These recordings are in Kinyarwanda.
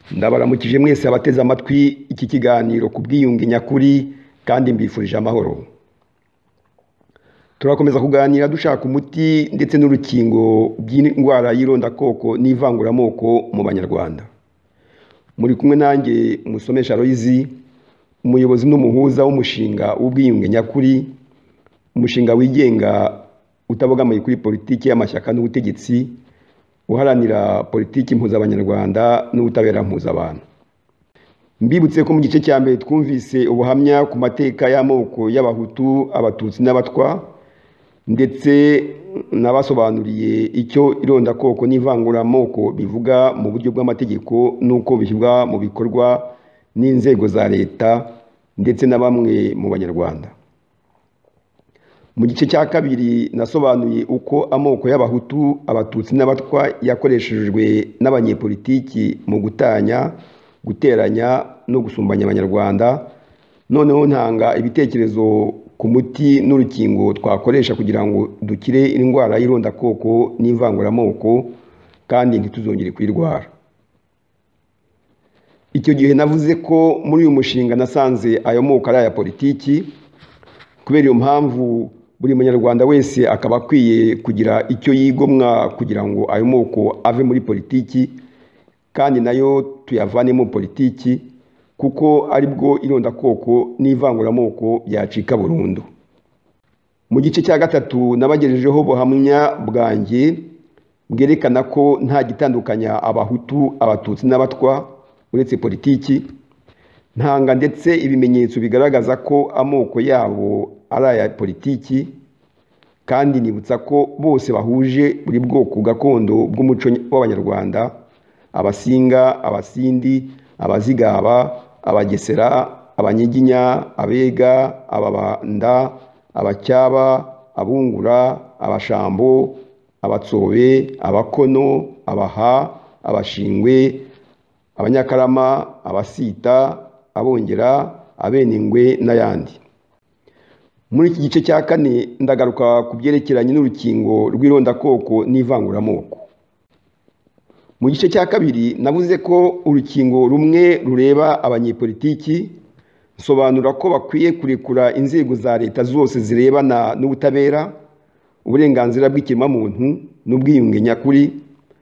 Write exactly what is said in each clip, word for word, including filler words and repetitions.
Ndabaramukije mwese abateze amatwi iki kiganiro ku bwiyunge nyakuri kandi mbifurije amahoro. Turakomeza kuganira dushaka umuti ndetse n'urukingo by'indwara y'irondakoko n'ivanguramoko mu Banyarwanda. Muri kumwe nanjye Musomesha Aloyizi, umuyobozi n'umuhuza w'umushinga w'ubwiyunge nyakuri, umushinga wigenga utabogamiye kuri politiki y'amashyaka n'ubutegetsi, uharanira politiki mpuzabanyarwanda n'ubutabera mpuzabantu. Mbibutse ko mu gice cya mbere twumvise ubuhamya ku mateka y'amoko y'Abahutu, Abatutsi n'Abatwa, ndetse nabasobanuriye icyo irondakoko n'ivanguramoko bivuga mu buryo bw'amategeko n'uko bishyirwa mu bikorwa n'inzego za leta ndetse na bamwe mu Banyarwanda. Mu gice cya kabiri nasobanuye uko amoko y'Abahutu, Abatutsi n'Abatwa yakoreshejwe n'abanyepolitiki mu gutanya, guteranya no gusumbanya Abanyarwanda. Noneho ntanga ibitekerezo ku muti n'urukingo twakoresha kugira ngo dukire indwara y'irondakoko n'ivanguramoko kandi ntituzongere kuyirwara. Icyo gihe navuze ko muri uyu mushinga nasanze ayo moko ari aya politiki. Kubera iyo mpamvu buri munyarwanda wese akaba akwiye kugira icyo yigomwa kugira ngo ayo moko ave muri politiki kandi nayo tuyavanemo politiki, kuko aribwo irondakoko n'ivanguramoko byacika burundu. Mu gice cya gatatu nabagejejeho ubuhamya bwanjye bwerekana ko nta gitandukanya Abahutu, Abatutsi n'Abatwa uretse politiki. Ntanga ndetse ibimenyetso bigaragaza ko amoko yabo ari aya politiki, kandi nibutsa ko bose bahuje buri bwoko gakondo bw'umuco w'Abanyarwanda: Abasinga, Abasindi, Abazigaba, Abagesera, Abanyiginya, Abega, Ababanda, Abacyaba, Abungura, Abashambo, Abatsobe, Abakono, Abaha, Abashingwe, Abanyakarama, Abasita, Abongera, Abenengwe n'ayandi. Muri iki gice cya kane ndagaruka ku byerekeranye n'urukingo rw'irondakoko n'ivanguramoko. Mu gice cya kabiri navuze ko urukingo rumwe rureba abanyepolitiki, nsobanura ko bakwiye kurekura inzego za leta zose zirebana n'ubutabera, uburenganzira bw'ikiremwamuntu n'ubwiyunge nyakuri,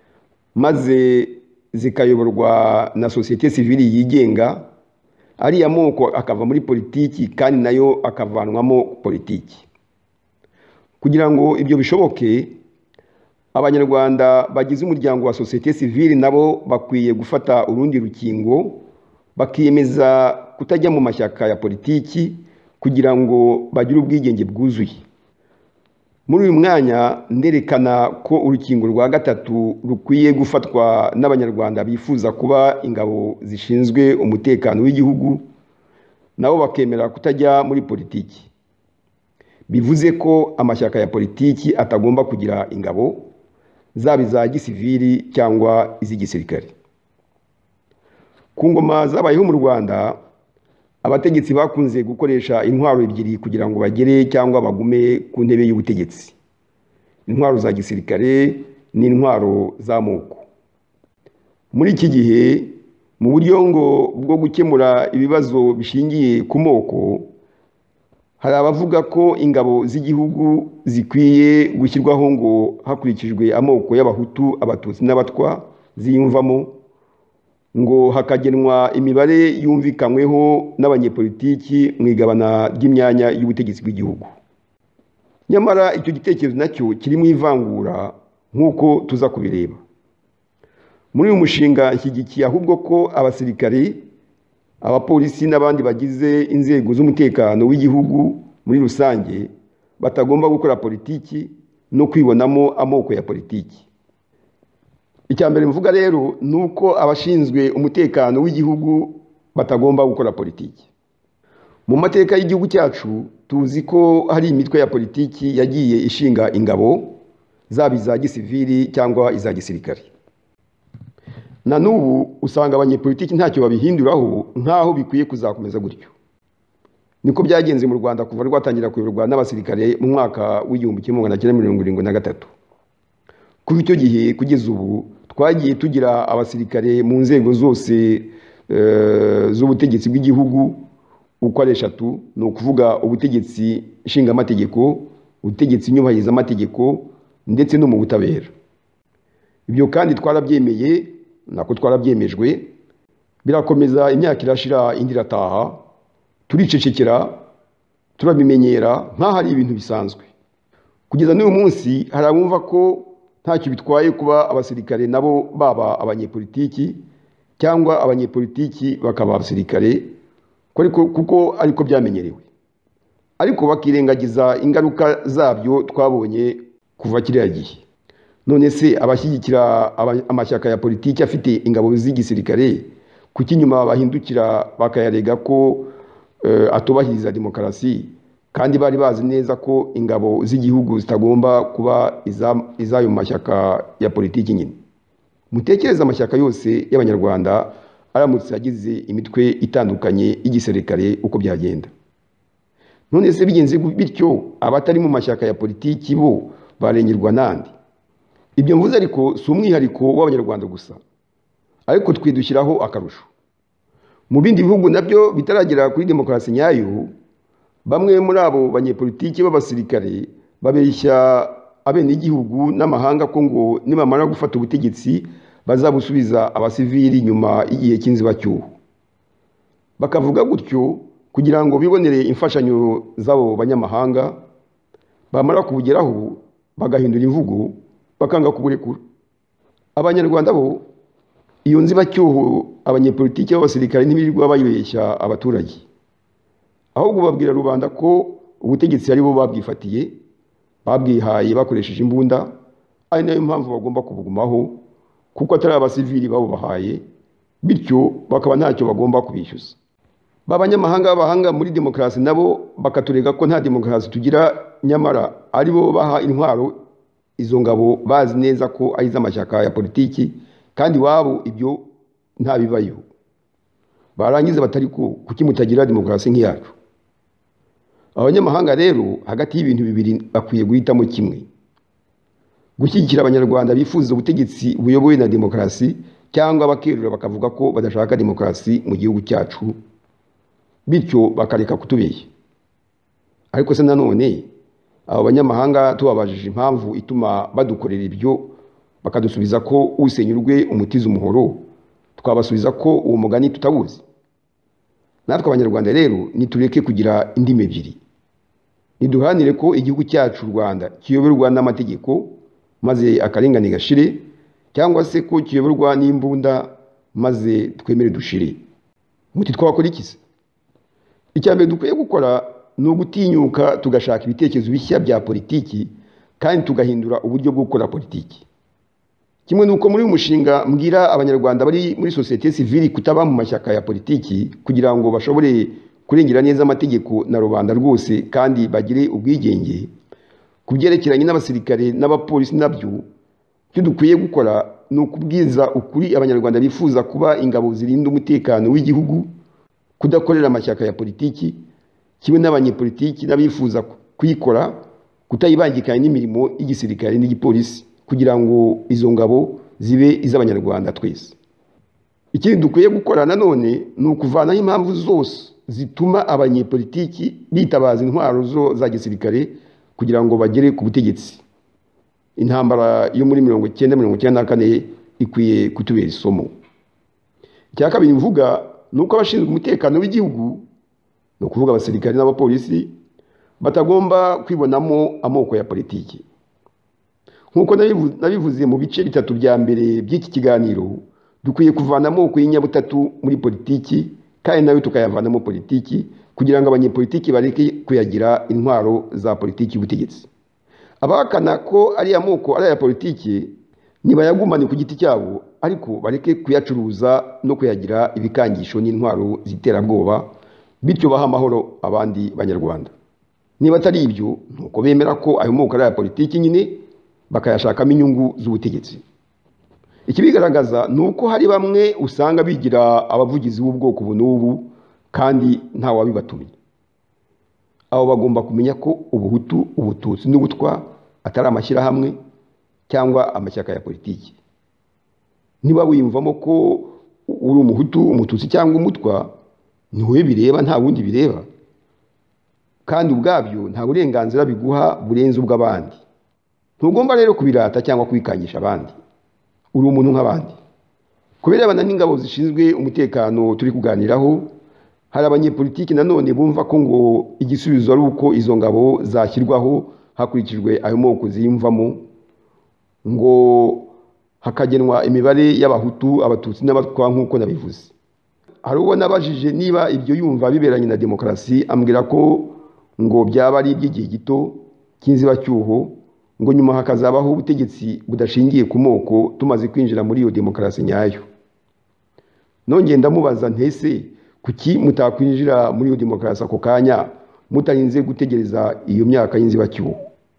maze zikayoborwa na sosiyete sivili yigenga, ariya moko akava muri politiki kandi nayo akavanwamo politiki. Kugira ngo ibyo bishoboke, Abanyarwanda bagize umuryango wa sosiyete sivili nabo bakwiye gufata urundi rukingo, bakiyemeza kutajya mu mashyaka ya politiki kugira ngo bagire ubwigenge bwuzuye. Muri uyu mwanya nderekana ko urukingo rwa gatatu rukwiye gufatwa n'Abanyarwanda bifuza kuba ingabo zishinzwe umutekano w'igihugu, nabo bakemera kutajya muri politiki. Bivuze ko amashyaka ya politiki atagomba kugira ingabo, zaba iza gisivili cyangwa iz'igisirikare. Ku ngoma zabayeho mu Rwanda, abategetsi bakunze gukoresha intwaro ebyiri kugira ngo bagere cyangwa bagume ku ntebe y'ubutegetsi: intwaro za gisirikare n'intwaro z'amoko. Muri iki gihe, mu buryo ngo bwo gukemura ibibazo bishingiye ku moko, hari abavuga ko ingabo z'igihugu zikwiye gushyirwaho ngo hakurikijwe amoko y'Abahutu, Abatutsi n'Abatwa ziyumvamo, ngo hakagenwa imibare yumvikanyweho n'abanyepolitiki mu igabana ry'imyanya y'ubutegetsi bw'igihugu. Nyamara icyo gitekerezo nacyo kiri mu ivangura nk'uko tuza kubireba. Muri uyu mushinga nshyigikiye ahubwo ko abasirikari, abapolisi n'abandi bagize inzego z'umutekano w'igihugu muri rusange batagomba gukora politiki no kwibonamo amoko ya politiki. Icya mbere mvuga rero ni uko abashinzwe umutekano w'igihugu batagomba gukora politiki. Mu mateka y'igihugu cyacu tuzi ko hari imitwe ya politiki yagiye ishinga ingabo, zaba iza gisivili cyangwa iza gisirikare. Na n'ubu usanga abanyepolitiki ntacyo babihinduraho, nk'aho bikwiye kuzakomeza gutyo. Niko byagenze mu Rwanda kuva rwatangira kuyoborwa n'abasirikare mu mwaka w'igihumbi kimwe magana cyenda mirongo irindwi na gatatu. Kuva icyo gihe kugeza ubu twagiye tugira abasirikare mu nzego zose z'ubutegetsi bw'igihugu uko ari eshatu, ni ukuvuga ubutegetsi nshingamategeko, ubutegetsi nyubahirizaamategeko ndetse no mu butabera. Ibyo kandi twarabyemeye, nako twarabyemejwe, birakomeza, imyaka irashira indi irataha, turicecekera, turabimenyera nk'aho ari ibintu bisanzwe. Kugeza n'uyu munsi hari abumva ko ntacyo bitwaye kuba abasirikare nabo baba abanyepolitiki cyangwa abanyepolitiki bakaba abasirikare kuko ariko byamenyerewe, ariko bakirengagiza ingaruka zabyo twabonye kuva kiriya gihe. None se abashyigikira amashyaka ya politiki afite ingabo z'igisirikare kuki nyuma bahindukira bakayarega ko uh, atubahiriza demokarasi, kandi bari bazi neza ko ingabo z'igihugu zitagomba kuba izayo mashyaka ya politiki nyine? Mutekereza amashyaka yose y'abanyarwanda aramutse agize imitwe itandukanye y'igisirikare uko byagenda. None se bigenze bityo abatari mu mashyaka ya politiki bo barengerwa nandi? Ibyo mvuze ariko si umwihariko w'abanyarwanda gusa, ariko twidushyiraho akarusho. Mu bindi bihugu nabyo bitaragera kuri demokarasi nyayo, bamwe muri abo banyepolitiki b'abasirikare babeshya abenegihugu n'amahanga ko ngo nibamara gufata ubutegetsi bazabusubiza abasivili nyuma y'igihe cy'inzibacyuho. Bakavuga gutyo kugira ngo bibonere imfashanyo z'abo banyamahanga, bamara kubugeraho bagahindura imvugo bakanga kuburekura. Abanyarwanda bo iyo nzibacyuho abanyepolitiki b'abasirikare ntibirirwa bayibeshya abaturage, ahubwo babwira rubanda ko ubutegetsi ari bo babwifatiye, babwihaye bakoresheje imbunda, ari nayo mpamvu bagomba kubugumaho kuko atari abasivili babo bahaye, bityo bakaba ntacyo bagomba kubishyuza. Babanyamahanga b'abahanga muri demokarasi nabo bakaturega ko nta demokarasi tugira, nyamara ari bo baha intwaro izo ngabo bazi neza ko ari iz'amashyaka ya politiki, kandi wabo ibyo nta bibayo. Barangiza batari ko kuki mutagira demokarasi nk'iyacu? Abanyamahanga rero hagati y'ibintu bibiri bakwiye guhitamo kimwe: gushyigikira abanyarwanda bifuza ubutegetsi buyobowe na demokarasi, cyangwa bakerura bakavuga ko badashaka demokarasi mu gihugu cyacu, bityo bakareka kutubeshya. Ariko se nanone abo banyamahanga tubabajije impamvu ituma badukorera ibyo, bakadusubiza ko usenyurwe umutiza umuhoro, twabasubiza ko uwo mugani tutabuzi. Natwe abanyarwanda rero nitureke kugira indimi ebyiri, niduhanire ko igihugu cyacu u Rwanda kiyoborwa n'amategeko maze akarengane gashire, cyangwa se ko kiyoborwa n'imbunda maze twemere dushire. Muti twakora iki se? Icyambere dukwiye gukora ni ugutinyuka tugashaka ibitekerezo bishya bya politiki, kandi tugahindura uburyo bwo gukora politiki. Kimwe nuko muri uyu mushinga mbwira abanyarwanda bari muri societe civile kutaba mu mashyaka ya politiki kugira ngo bashobore kurengera neza amategeko na rubanda rwose kandi bagire ubwigenge. Kubyerekeranye n'abasirikare n'abapolisi nabyo, icyo dukwiye gukora ni ukubwiza ukuri abanyarwanda bifuza kuba ingabo zirinda umutekano w'igihugu, kudakorera amashyaka ya politiki, kimwe n'abanyepolitiki n'abifuza kuyikora kutayibangikanya n'imirimo y'igisirikare n'igipolisi, kugira ngo izo ngabo zibe iz'abanyarwanda twese. Ikindi dukwiye gukora nanone ni ukuvanaho impamvu zose zituma abanyepolitiki bitabaza intwaro zo za gisirikare kugira ngo bagere ku butegetsi. Intambara yo muri mirongo icyenda mirongo icyenda na kane ikwiye kutubera isomo. Icya kabiri mvuga ni uko abashinzwe umutekano w'igihugu, no kuvuga abasirikare n'abapolisi, batagomba kwibonamo amoko ya politiki. Nkuko nabivuze mu bice bitatu bya mbere by'iki kiganiro, dukwiye kuvana amoko y'inyabutatu muri politiki, kandi nayo tukayavanamo politiki kugira ngo abanyepolitiki bareke kuyagira intwaro za politiki y'ubutegetsi. Abahakana ko ari amoko ari aya politiki nibayagumane ku giti cyabo, ariko bareke kuyacuruza no kuyagira ibikangisho n'intwaro ziterabwoba, bityo baha amahoro abandi banyarwanda. Niba atari ibyo, nuko bemera ko ayo moko ari aya politiki nyine bakayashakamo inyungu z'ubutegetsi. Ikibigaragaza ni uko hari bamwe usanga bigira abavugizi b'ubwoko bunubu kandi nta wabibatumye. Abo bagomba kumenya ko ubuhutu, ubututsi n'ubutwa atari amashyirahamwe cyangwa amashyaka ya politiki. niba wiyumvamo ko uri umuhutu, umututsi cyangwa umutwa, ni wowe bireba, nta wundi bireba. Kandi ubwabyo nta burenganzira biguha burenze ubw'abandi. Ntugomba rero kubirata cyangwa kwikangisha abandi. Uri umuntu nk'abandi. Kubirebana n'ingabo zishinzwe umutekano turi kuganiraho, hari abanyepolitiki nanone bumva ko ngo igisubizo ari uko izo ngabo zashyirwaho hakurikijwe ayo moko ziyumvamo, ngo hakagenwa imibare y'abahutu, abatutsi n'abatwa nk'uko nabivuze. Hari uwo nabajije niba ibyo yumva biberanye na demokarasi, ambwira ko ngo byaba ari iby'igihe gito cy'inzibacyuho, ngo nyuma hakazabaho ubutegetsi budashingiye ku moko tumaze kwinjira muri iyo demokarasi nyayo. Nongeye ndamubaza ntese kuki mutakwinjira muri iyo demokarasi ako kanya mutarinze gutegereza iyo myaka y'inzibacyuho?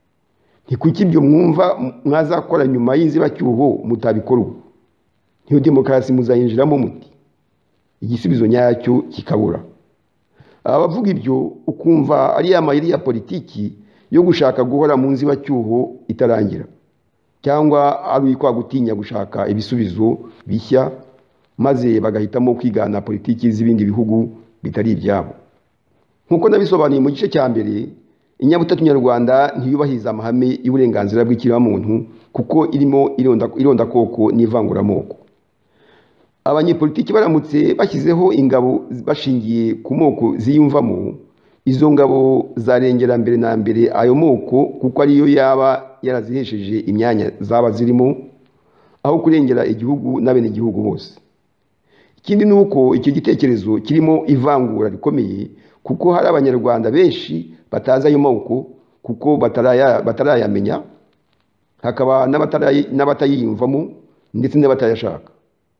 Ni kuki ibyo mwumva mwazakora nyuma y'inzibacyuho mutabikora ubu? Iyo demokarasi muzayinjiramo muti? Igisubizo nyacyo kikabura. Abavuga ibyo ukumva ari amayeri ya politiki yo gushaka guhora mu nzibacyuho itarangira, cyangwa ari kwa gutinya gushaka ibisubizo bishya maze bagahitamo kwigana politiki z'ibindi bihugu bitari ibyabo. Nkuko nabisobanuye mu gice cya mbere, inyabutatu nyarwanda ntiyubahiriza amahame y'uburenganzira bw'ikiremwamuntu kuko irimo ironda ironda koko n'ivanguramoko. Abanyepolitiki baramutse bashyizeho ingabo bashingiye ku moko ziyumvamo, izo ngabo zarengera mbere na mbere ayo moko kuko ariyo yaba yarazihesheje imyanya zaba zirimo, aho kurengera igihugu n'abene igihugu bose. Ikindi ni uko icyo gitekerezo kirimo ivangura rikomeye kuko hari abanyarwanda benshi batazi ayo moko kuko bataraya batarayamenya, hakaba n'abatayiyumvamo ndetse n'abatayashaka.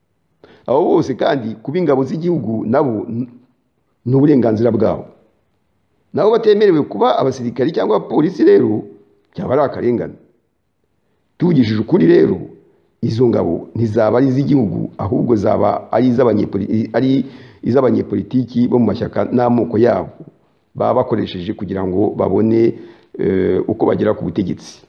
Abo bose kandi kuba ingabo z'igihugu nabo ni uburenganzira bwabo. Nabo batemerewe kuba abasirikari cyangwa abapolisi rero byaba ari akarengane. Tuvugishije ukuri rero, izo ngabo ntizaba ari iz'igihugu ahubwo zaba ari iz'abanyepolitiki ari iz'abanyepolitiki bo mu mashyaka n'amoko yabo baba bakoresheje kugira ngo babone e, uko bagera ku butegetsi.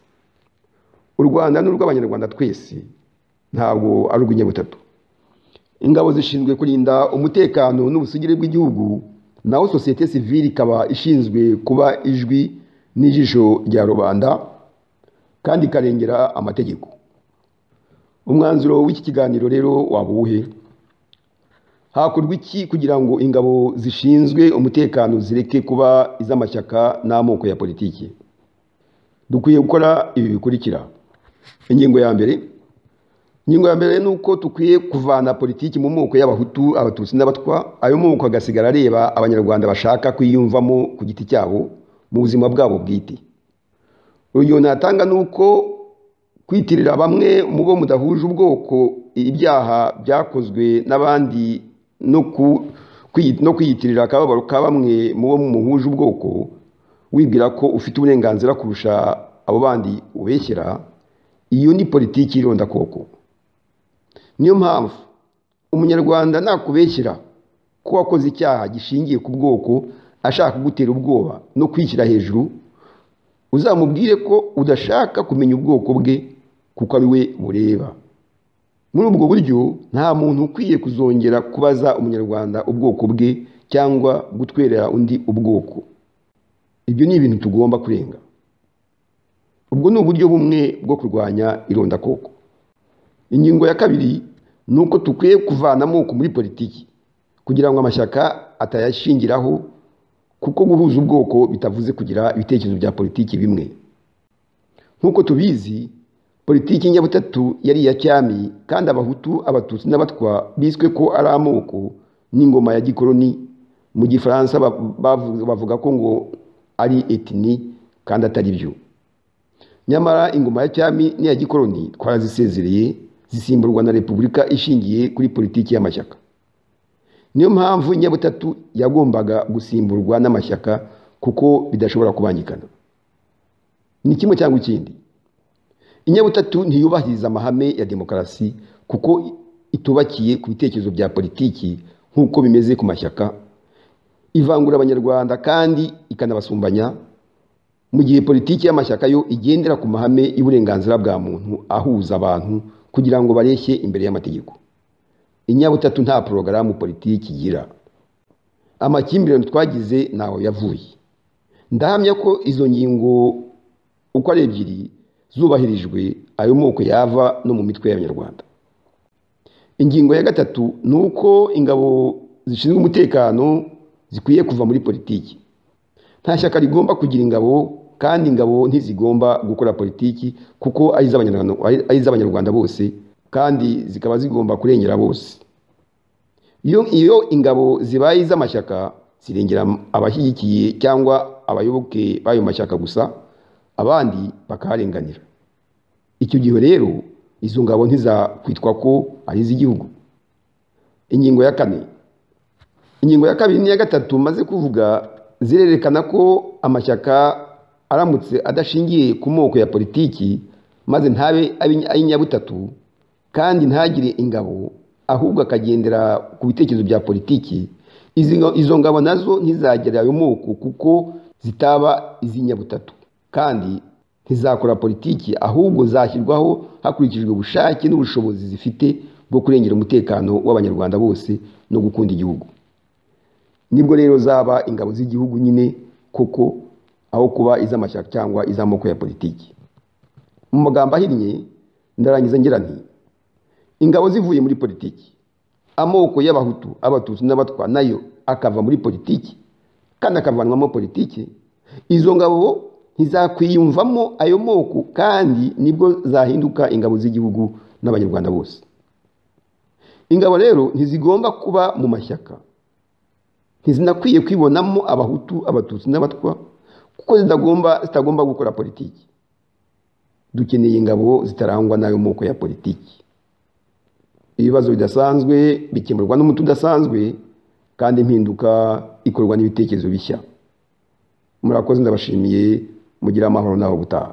U Rwanda n'urw'abanyarwanda twese ntabwo ari urw'inyabutatu. Ingabo zishinzwe kurinda umutekano n'ubusugire bw'igihugu, naho societe civile ikaba ishinzwe kuba ijwi n'ijisho rya rubanda kandi karengera amategeko. Umwanzuro w'iki kiganiro rero wabuhe? Hakorwa iki kugira ngo ingabo zishinzwe umutekano zireke kuba iz'amashyaka n'amoko ya politiki? Dukwiye gukora ibi bikurikira. Ingingo ya mbere, Ingingo ya mbere ni uko tukwiye kuvana politiki mu moko y'abahutu, abatutsi n'abatwa, ayo moko agasigara areba abanyarwanda bashaka kwiyumvamo ku giti cyabo mu buzima bwabo bwite. Urugero natanga ni uko kwitirira bamwe mu bo mudahuje ubwoko ibyaha byakozwe n'abandi no ku no kwiyitirira akababaro ka bamwe mu bo muhuje ubwoko wibwira ko ufite uburenganzira kurusha abo bandi ubeshyera, iyo ni politiki ironda koko. Niyo mpamvu umunyarwanda nakubeshyira ko wakoze icyaha gishingiye ku bwoko ashaka kugutera ubwoba no kwishyira hejuru, uzamubwire ko udashaka kumenya ubwoko bwe kuko ari we bureba. Muri ubwo buryo nta muntu ukwiye kuzongera kubaza umunyarwanda ubwoko bwe cyangwa gutwerera undi ubwoko. Ibyo ni ibintu tugomba kurenga. Ubwo ni uburyo bumwe bwo kurwanya ironda koko. Ingingo ya kabiri ni uko tukwiye kuvana amoko muri politiki kugira ngo amashyaka atayashingiraho, kuko guhuza ubwoko bitavuze kugira ibitekerezo bya politiki bimwe. Nk'uko tubizi, politiki nyabutatu yari iya cyami kandi abahutu, abatutsi n'abatwa biswe ko ari amoko n'ingoma ya gikoloni. Mu Gifaransa bavuga ko ngo ari etni kandi atari byo. Nyamara ingoma ya cyami n'iya gikoloni twarazisezereye, zisimburwa na repubulika ishingiye kuri politiki y'amashyaka. Niyo mpamvu inyabutatu yagombaga gusimburwa n'amashyaka kuko bidashobora kubangikana. Ni kimwe cyangwa ikindi. Inyabutatu ntiyubahiriza amahame ya demokarasi kuko itubakiye ku bitekerezo bya politiki nk'uko bimeze ku mashyaka. Ivangura abanyarwanda kandi ikanabasumbanya, mu gihe politiki y'amashyaka yo igendera ku mahame y'uburenganzira bwa muntu ahuza abantu kugira ngo bareshye imbere y'amategeko. Inyabutatu nta porogaramu politiki igira. Amakimbirane twagize ntaho yavuye. Ndahamya ko izo ngingo uko ari ebyiri zubahirijwe, ayo moko yava no mu mitwe y'Abanyarwanda. Ingingo ya gatatu ni uko ingabo zishinzwe umutekano zikwiye kuva muri politiki. Nta shyaka rigomba kugira ingabo, kandi ingabo ntizigomba gukora politiki kuko ari iz'Abanyarwanda bose, kandi zikaba zigomba kurengera bose. Iyo iyo ingabo zibaye iz'amashyaka zirengera abashyigikiye cyangwa abayoboke b'ayo mashyaka gusa, abandi bakaharenganira. Icyo gihe rero izo ngabo ntizakwitwa ko ari iz'igihugu. Ingingo ya kane. Ingingo ya kabiri n'iya gatatu maze kuvuga zirerekana ko amashyaka aramutse adashingiye ku moko ya politiki maze ntabe ay'inyabutatu kandi ntagire ingabo, ahubwo akagendera ku bitekerezo bya politiki, izo ngabo nazo ntizagera ayo moko kuko zitaba iz'inyabutatu kandi ntizakora politiki, ahubwo zashyirwaho hakurikijwe ubushake n'ubushobozi zifite bwo kurengera umutekano w'Abanyarwanda bose no gukunda igihugu. Nibwo rero zaba ingabo z'igihugu nyine koko, aho kuba iz'amashyaka cyangwa iz'amoko ya politiki. Mu magambo ahinnye ndarangiza ngira nti ingabo zivuye muri politiki, amoko y'Abahutu, Abatutsi n'Abatwa nayo akava muri politiki kandi akavanwamo politiki, izo ngabo ntizakwiyumvamo ayo moko kandi nibwo zahinduka ingabo z'igihugu n'Abanyarwanda bose. Ingabo rero ntizigomba kuba mu mashyaka, ntizinakwiye kwibonamo Abahutu, Abatutsi n'Abatwa kuko zitagomba zitagomba gukora politiki. Dukeneye ingabo zitarangwa n'ayo moko ya politiki. Ibibazo bidasanzwe bikemurwa n'umuti udasanzwe, kandi impinduka ikorwa n'ibitekerezo bishya. Murakoze, ndabashimiye, mugira amahoro naho gutaha.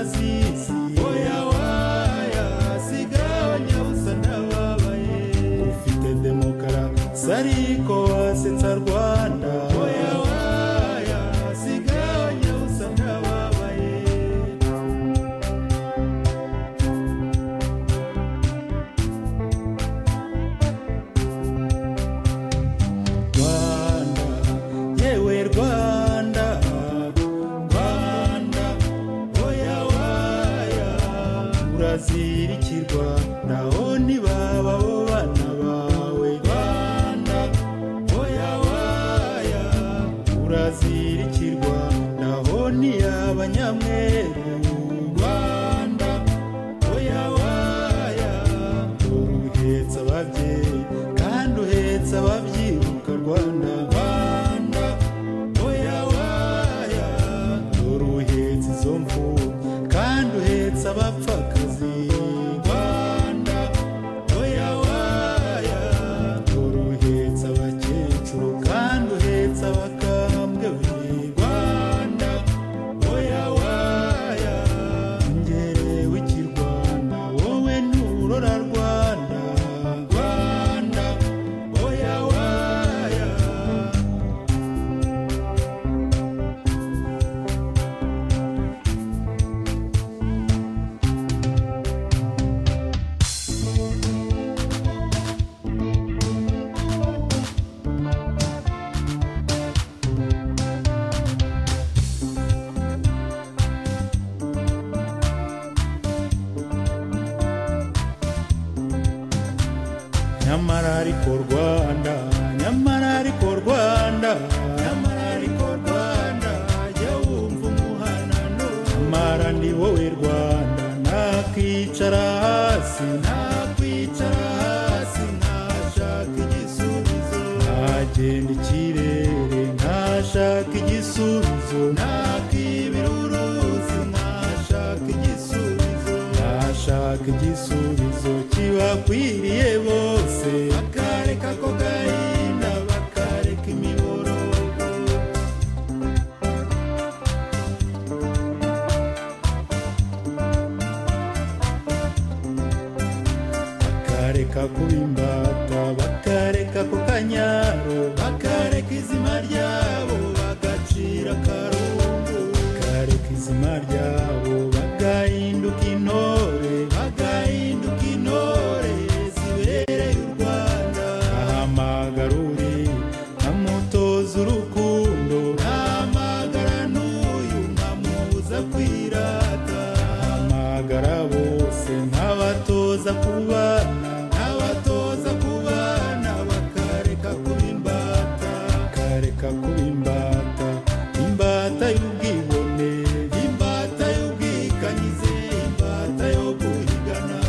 urazizi oya waya sigaho nyabusa ndababaye ufite demokarasi ariko wasetsa Rwanda oya waya sigaho nyabusa ndababaye Rwanda yewe Rwanda Rwanda oya waya urazirikirwa naho ntibaba bo bana bawe Rwanda oya waya urazirikirwa naho ntiyaba nyamweru Rwanda oya waya uruhetsa ababyeyi kandi uhetsa ababyiruka Rwanda Rwanda oya waya uruhetsa izo mfubyi kandi uhetsa abapfakazi Rwanda oya waya uruhetsa abakecuru kandi uhetsa abakambwe Rwanda oya waya ngerewe ikirwana wowe nturora Rwanda Rwanda oya waya nyamara ariko Rwanda nyamara ariko Rwanda nyamara ariko Rwanda jya wumva umuhanano nyamara ni wowe Rwanda nakwicara hasi nakwicara hasi ntashaka igisubizo nagenda ikirere ntashaka igisubizo nakibira uruzi ntashaka igisubizo ntashaka igisubizo kibakwiriye bose bakareka ko gahinda bakareka imiborogo bakareka kuba imbata bakareka ko kanyaro bakareka izima ryabo bagacira akarungu bakareka izima ryabo bagahinduka intore bagahinduka intore zibereye u Rwanda ahamagarure nkamutoza urukundo ntamagara n'uyu nkamubuza kwirata ahamagara bose nkabatoza kubana nkabatoza kubana bakareka kuba imbata bakareka kuba imbata imbata y'ubwibone imbata y'ubwikanyize imbata yo guhigana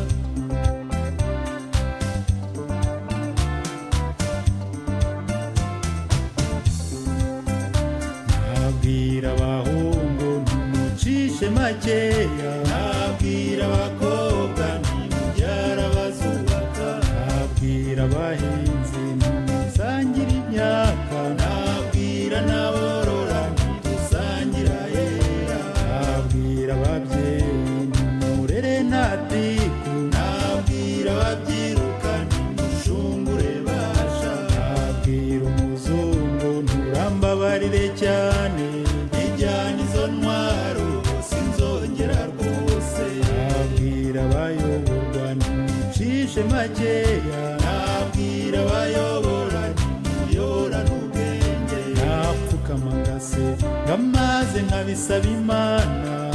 nabwira abahungu ntimucishe makeya nabwira abakobwa ntimubyara bazubaka nabwira abahinzi ntimusangira imyaka nabwira n'aborora ntidusangira yera nabwira ababyeyi ntimurere ntatiku nabwira ababyiruka ntimushungure basha nabwira umuzungu nturambabarire cyane ijyana izo ntwaro sinzongera rwose nabwira abayoborwa ntimucishe makeya nabwira abayobora ntimuyorane ubwenge napfukama ngase ngamaze nkabisaba Imana